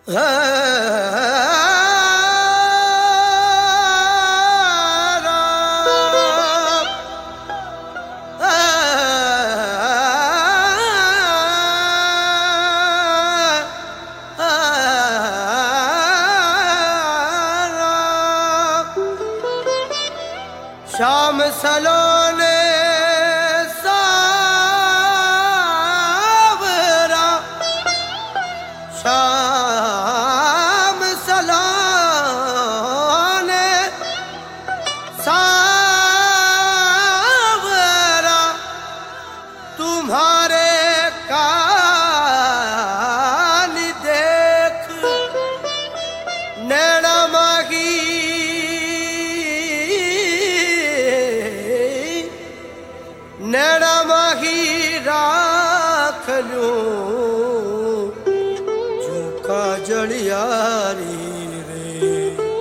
श्याम सलोने सावरा, श्याम सलोने सावरा, तुम्हारे कान देख नैना माही नैना माही राख लूं झूका जड़ियारी रे।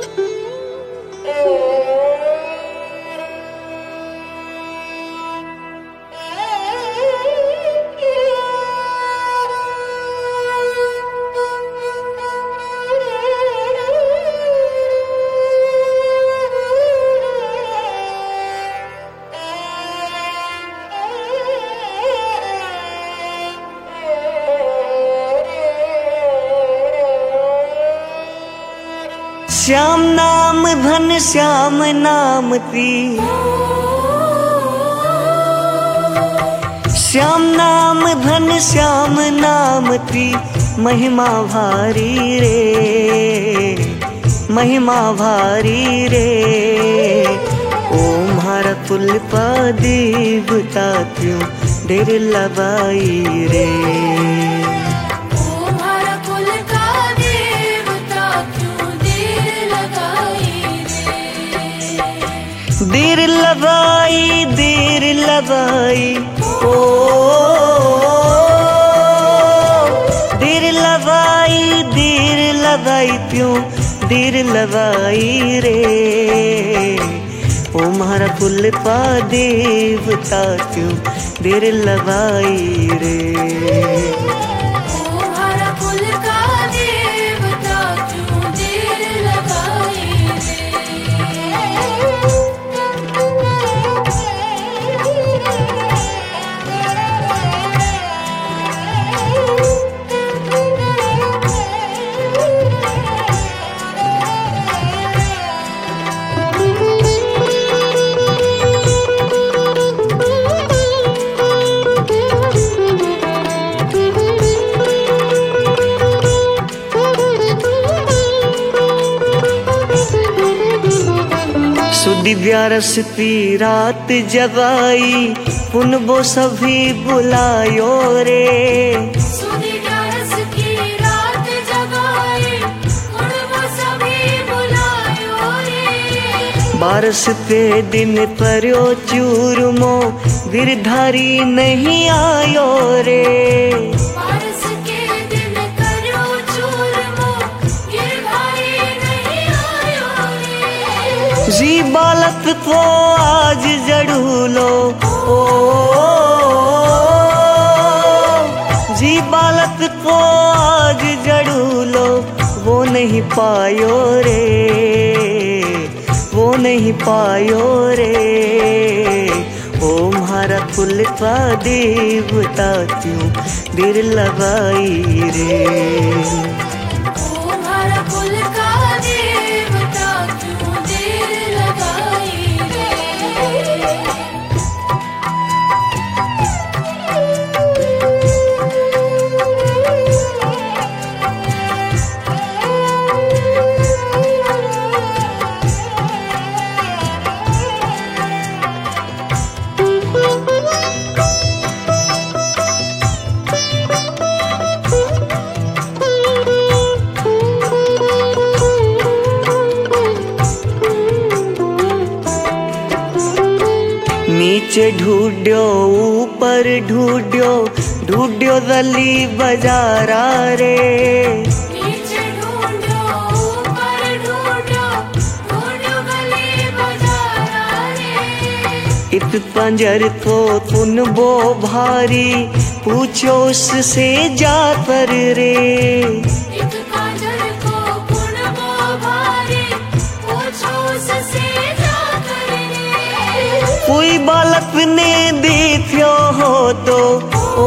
श्याम नाम धन श्याम नाम पी, श्याम नाम धन श्याम नाम पी, महिमा भारी रे, महिमा भारी रे। ओम हर कुल देवता क्यों देर लगाई रे। देर लगाई ओ देर लगाई क्यों देर लगाई रे। ओ हमारा कुल देवता क्यों देर लगाई रे। दिव्या रस पी रात जगाई, पुनबो सभी बुलायो रे। दिव्या रस की रात जगाई, पुनबो सभी बुलायो रे। बारस पे दिन पर्यो चूरमो, गिरधारी नहीं आयो रे। बारस के दिन पर्यो चूरमो, गिरधारी नहीं आयो रे। जी बालक को आज जड़ूलो ओ, जी बालक को आज जड़ूलो, वो नहीं पायो रे, वो नहीं पायो रे। ओ हमारा कुल का देवता क्यों देर लगाई रे। नीचे ढूंढ्यो ऊपर ढूंढ्यो, ढूंढ्यो गली बाजारा रे। नीचे ढूंढ्यो ऊपर ढूंढ्यो, ढूंढ्यो गली बाजारा रे। इत पंजर को पुनबो भारी, पूछो उससे जा पर रे। इत पंजर तो ओ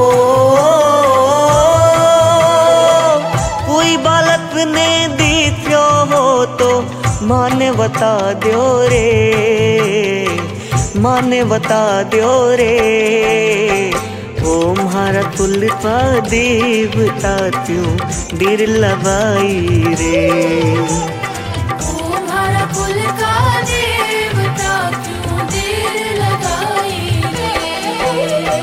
कोई बालक ने दी थियो हो तो माने बता दो रे, माने बता दो रे। ओ म्हारा कुल का देवता त्यों देर लगाई रे। तुम्हारा कुल का देवता क्यों देर लगाई रे।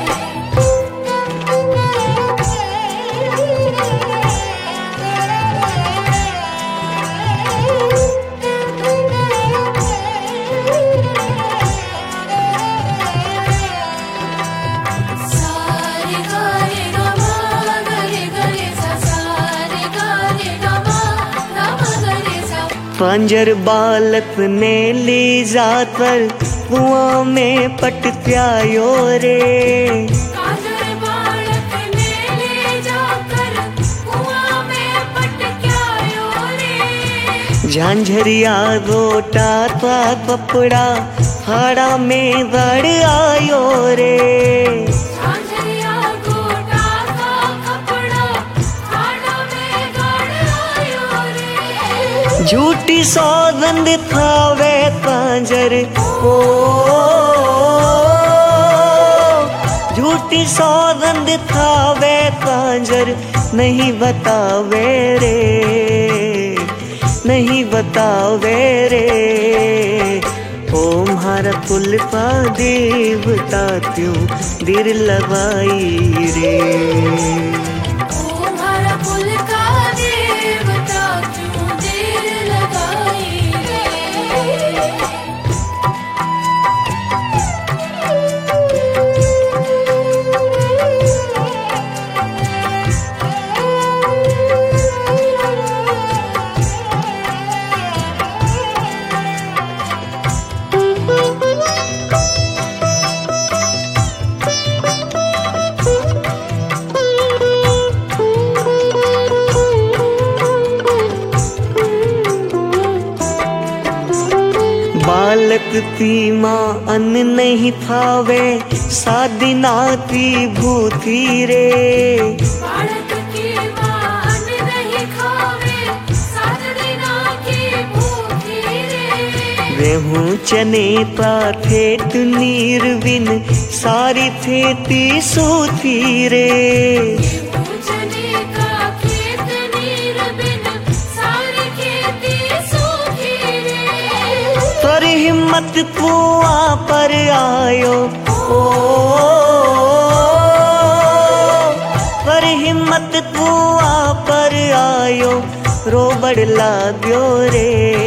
सारे गारे गमा गरे गरे सा, सारे गारे गमा गमा गरे सा। पांजर बालक ने ली जाकर कुआं में पटकायो रे। काजर बालक ने ले जाकर कुआं में पटकायो रे। झांझरिया गोटा था कपड़ा हाड़ा में गड़ आयो रे। झांझरिया गोटा का कपड़ा खाड़ा में गड़ आयो रे। झूठी सौगंध खावे कांजर ओ झूठी सौगंध खावे कांजर नहीं बतावे रे, नहीं बतावे रे। ओ म्हारा कुल का देवता त्यों देर लगाई रे। तुम्हारा कुल का देवता क्यों देर लगाई रे। बालक की माँ अन्न नहीं खावे सादी नाती भूखी रे। बालक की माँ अन्न नहीं खावे, सात दिना की भूखी रे। गेहूं चने का खेत नीर बिन सारी खेती सूखी रे। चने का खेत नीर बिन सारी खेती सूखी रे। पर हिम्मत कुआं पर आयो ओ पर हिम्मत कुआं पर आयो रोबड़ लाग्यो रे,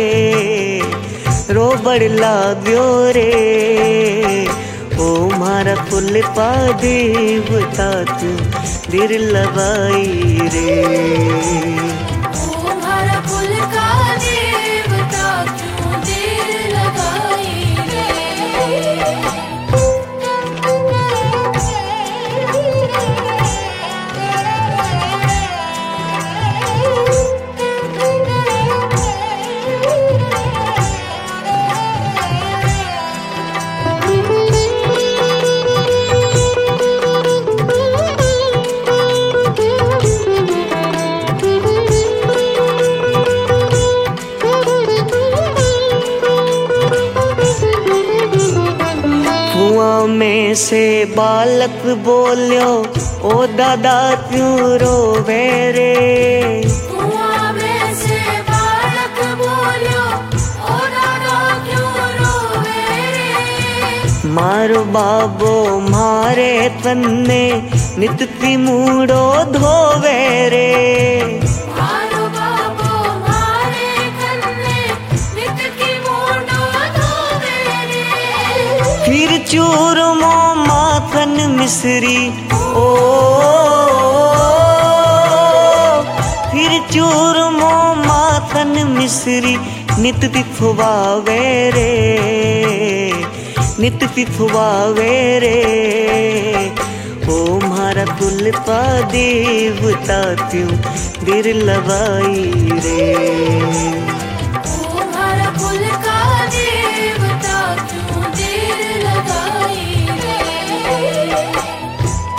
रोबड़ लाग्यो रे। ओ म्हारा कुल का देवता त्यों देर लगाई रे। तुम्हारा कुल का देवता क्यों देर लगाई रे। कुआं में से बालक बोल्यो ओ दादा क्यों रोवे रे। कुआं में से बालक बोल्यो, ओ दादा क्यों रोवे रे। मारो बाबो मारे तन्ने नित की मूड़ो धोवे रे। मारो बाबो मारे कन्ने नित की मूंडो धोवे रे। फिर चूरमो माखन मिश्री ओ फिर चूरमो माखन मिश्री नित पिथुवावे रे, नित पिथुवावे रे। ओ म्हारा कुल का देवता त्यों देर लगाई रे। तुम्हारा कुल का देवता क्यों देर लगाई रे।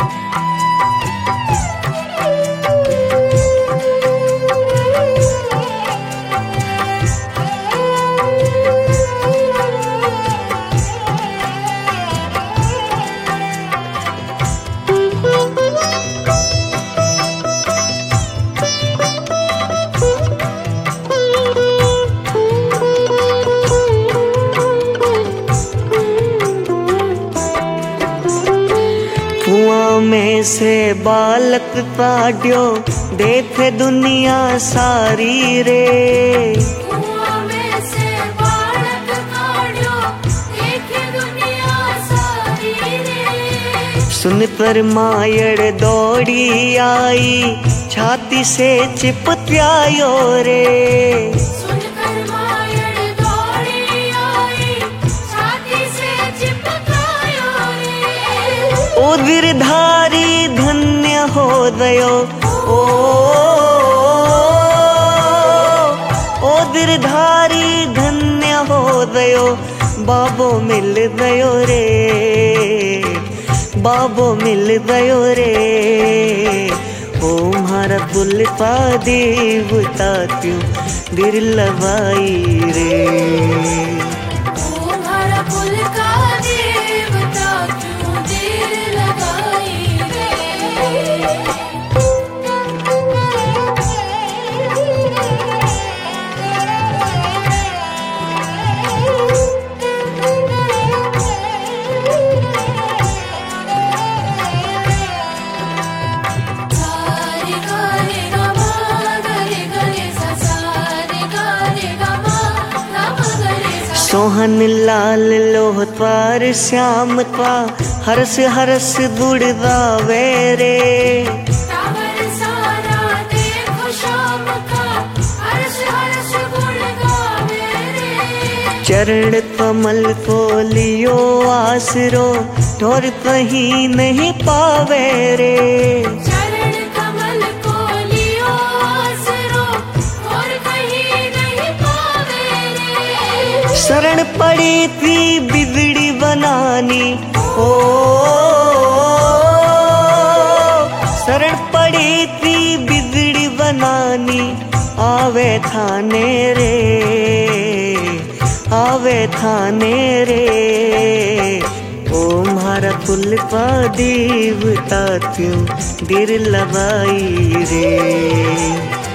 से बालक काढ़ियो देखे दुनिया सारी रे। कुआं में से बालक काढ़ियो देखे दुनिया सारी रे। सुन पर मायड़ दौड़ी आई छाती से चिपकायो रे। सुनकर मायड़ दौड़ी आई छाती से चिपकायो रे। ओ गिरधारी धन्य हो गयो ओ गिरधारी धन्य हो गयो बाबो मिल गयो रे। बाबो मिल गयो रे। ओ म्हारा कुल पा देवता क्यों दिल लगाई रे। ओ हमारा कुल का देवता क्यों देर लगाई रे। सारे गारे गमा गरे गरे सा सारे गारे गमा गमा गरे सा। सोहन लाल लोहत्वार श्याम का हरस हरस गुड़ गावे रे। टावर सारा देखो शाम का हर्ष हर्ष गुण गावे रे। चरण कमल को लियो आसरो ठोर कहीं नहीं पावे रे। चरण कमल को लियो आसरो और कहीं नहीं पावे रे। शरण पड़ी थी बिगड़ी बनानी ओ शरण पड़ी थी बिगड़ी बनानी आवे थाने रे। आवे थाने रे। ओ म्हारा कुल पा देवता क्यों दिल लगाई रे।